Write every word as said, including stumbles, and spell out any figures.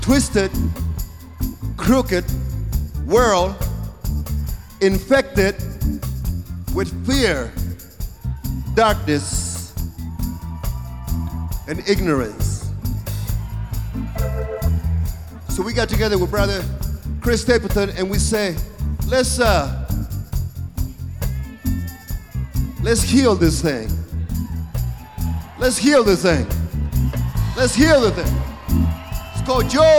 twisted, crooked world infected with fear, darkness, and ignorance. So we got together with Brother Chris Stapleton and we say, let's uh, let's heal this thing. Let's heal this thing. Let's heal the thing. It's called joy.